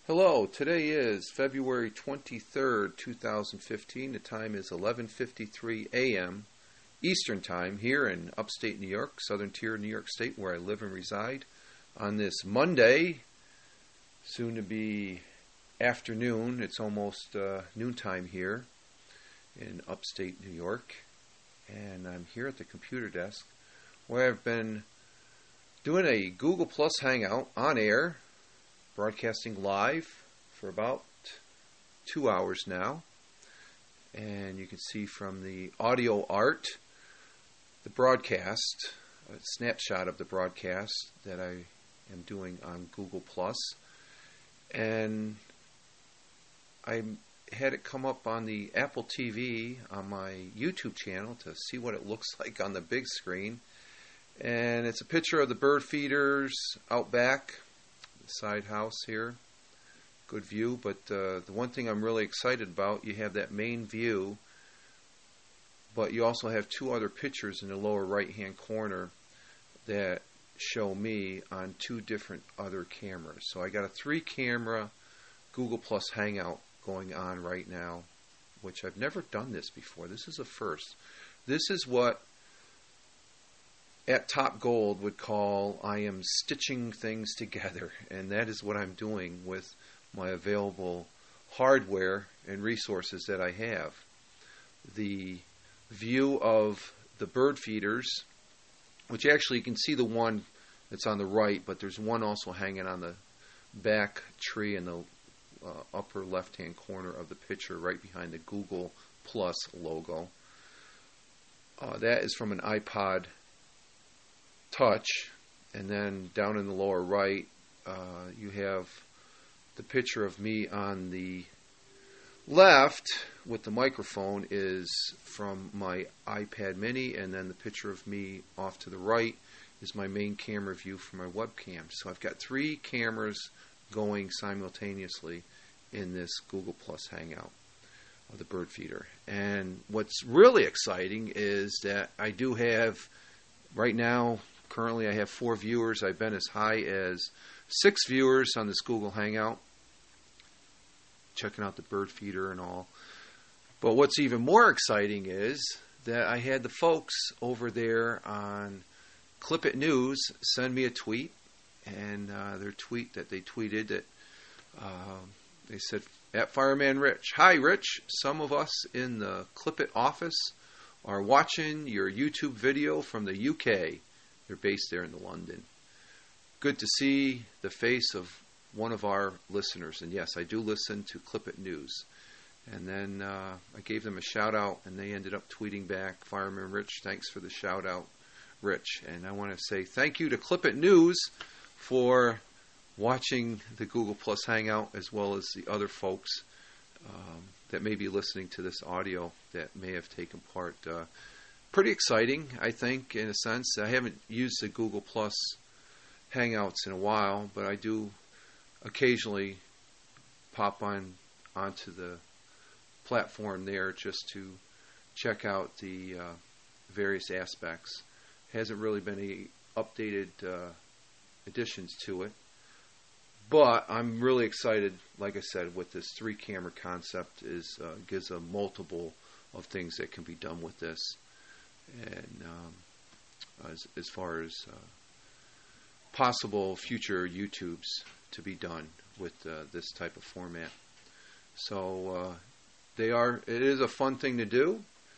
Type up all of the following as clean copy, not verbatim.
Hello, today is February 23rd, 2015. The time is 11:53 a.m. Eastern Time here in upstate New York, southern tier of New York State, where I live and reside. On this Monday, soon to be afternoon, it's almost noontime here in upstate New York. And I'm here at the computer desk where I've been doing a Google Plus Hangout on air, broadcasting live for about 2 hours now. And you can see from the audio art, the broadcast, a snapshot of the broadcast that I am doing on Google Plus. And I had it come up on the Apple TV on my YouTube channel to see what it looks like on the big screen. And it's a picture of the bird feeders out back, the side house here. Good view, but the one thing I'm really excited about, you have that main view, but you also have two other pictures in the lower right hand corner that show me on two different other cameras. So I got a 3-camera Google Plus Hangout going on right now, which I've never done this before. This is a first. This is what at Top Gold would call I am stitching things together, and that is what I'm doing with my available hardware and resources that I have. The view of the bird feeders, which actually you can see the one that's on the right, but there's one also hanging on the back tree in the upper left-hand corner of the picture right behind the Google Plus logo. That is from an iPod Touch, and then down in the lower right you have the picture of me on the left with the microphone is from my iPad mini, and then the picture of me off to the right is my main camera view for my webcam. So I've got 3 cameras going simultaneously in this Google Plus Hangout of the bird feeder. And what's really exciting is that I do have right now, currently I have 4 viewers. I've been as high as 6 viewers on this Google Hangout, checking out the bird feeder and all. But what's even more exciting is that I had the folks over there on Clip It News send me a tweet, and their tweet that they tweeted that they said, at Fireman Rich, "Hi Rich, some of us in the Clip It office are watching your YouTube video from the UK. They're based there in London. Good to see the face of one of our listeners." And yes, I do listen to Clip It News. And then I gave them a shout out, and they ended up tweeting back, "Fireman Rich, thanks for the shout out, Rich." And I want to say thank you to Clip It News for watching the Google Plus Hangout, as well as the other folks that may be listening to this audio that may have taken part. Pretty exciting, I think, in a sense. I haven't used the Google Plus Hangouts in a while, but I do occasionally pop onto the platform there just to check out the various aspects. Hasn't really been any updated additions to it, but I'm really excited. Like I said, with this 3-camera concept, gives a multiple of things that can be done with this. And as far as possible future YouTubes to be done with this type of format. So it is a fun thing to do.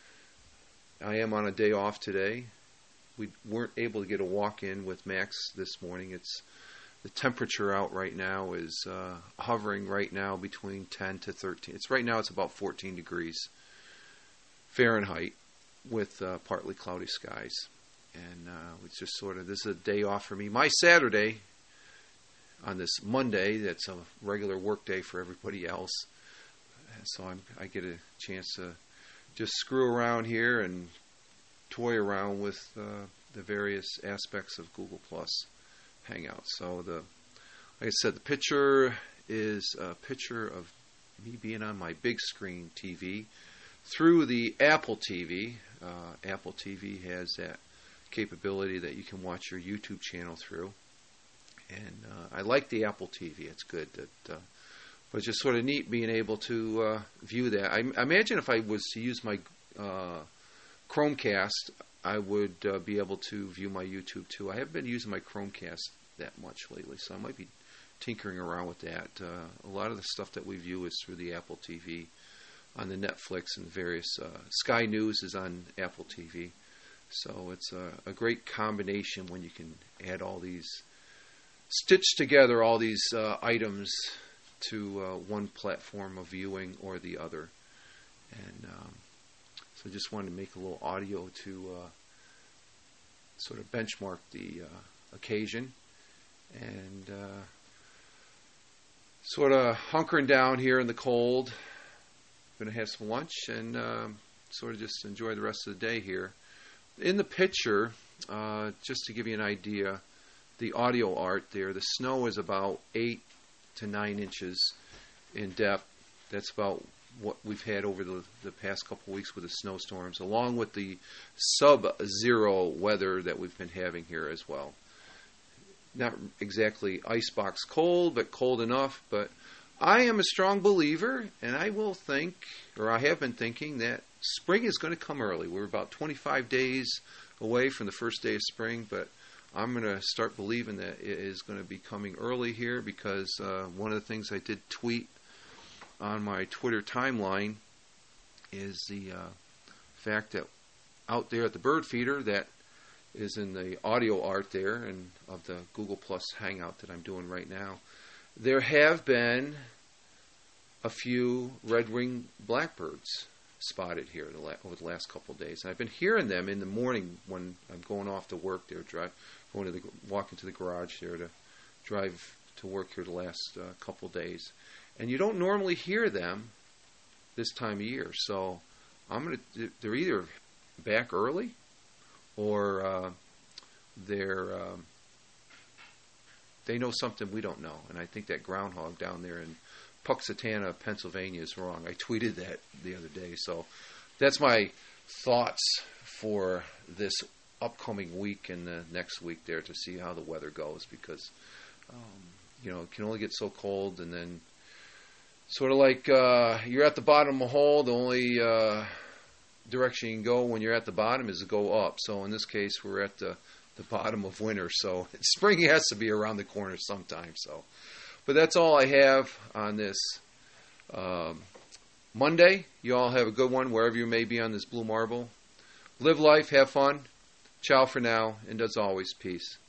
I am on a day off today. We weren't able to get a walk in with Max this morning. The temperature out right now is hovering right now between 10 to 13. Right now it's about 14 degrees Fahrenheit with partly cloudy skies. And it's just this is a day off for me. My Saturday on this Monday, that's a regular work day for everybody else. So I get a chance to just screw around here and toy around with the various aspects of Google Plus Hangouts. So like I said, the picture is a picture of me being on my big screen TV through the Apple TV. Apple TV has that capability that you can watch your YouTube channel through. And I like the Apple TV. It's good. but just sort of neat being able to view that. I imagine if I was to use my Chromecast, I would be able to view my YouTube too. I haven't been using my Chromecast that much lately, so I might be tinkering around with that. A lot of the stuff that we view is through the Apple TV, on the Netflix and various Sky News is on Apple TV. So it's a great combination when you can add all these, stitch together all these items to one platform of viewing or the other. And so I just wanted to make a little audio to sort of benchmark the occasion. And sort of hunkering down here in the cold. Going to have some lunch and sort of just enjoy the rest of the day here. In the picture, just to give you an idea, the audio art there, the snow is about 8 to 9 inches in depth. That's about what we've had over the past couple of weeks with the snowstorms, along with the sub-zero weather that we've been having here as well. Not exactly icebox cold, but cold enough. But I am a strong believer, and I will think, or I have been thinking, that spring is going to come early. We're about 25 days away from the first day of spring, but I'm going to start believing that it is going to be coming early here, because one of the things I did tweet on my Twitter timeline is the fact that out there at the bird feeder, that is in the audio art there and of the Google Plus Hangout that I'm doing right now, there have been a few red-winged blackbirds spotted here over the last couple of days. And I've been hearing them in the morning when I'm going off to work there, walking to the garage there to drive to work here the last couple of days. And you don't normally hear them this time of year. So they're either back early, or they know something we don't know. And I think that groundhog down there in Puxatana, Pennsylvania is wrong. I tweeted that the other day. So that's my thoughts for this upcoming week and the next week there, to see how the weather goes, because it can only get so cold, and then sort of like you're at the bottom of a hole, the only direction you can go when you're at the bottom is to go up. So in this case, we're at the bottom of winter, so spring has to be around the corner sometime. So, but that's all I have on this Monday. You all have a good one wherever you may be on this blue marble. Live life, have fun. Ciao for now, and as always, peace.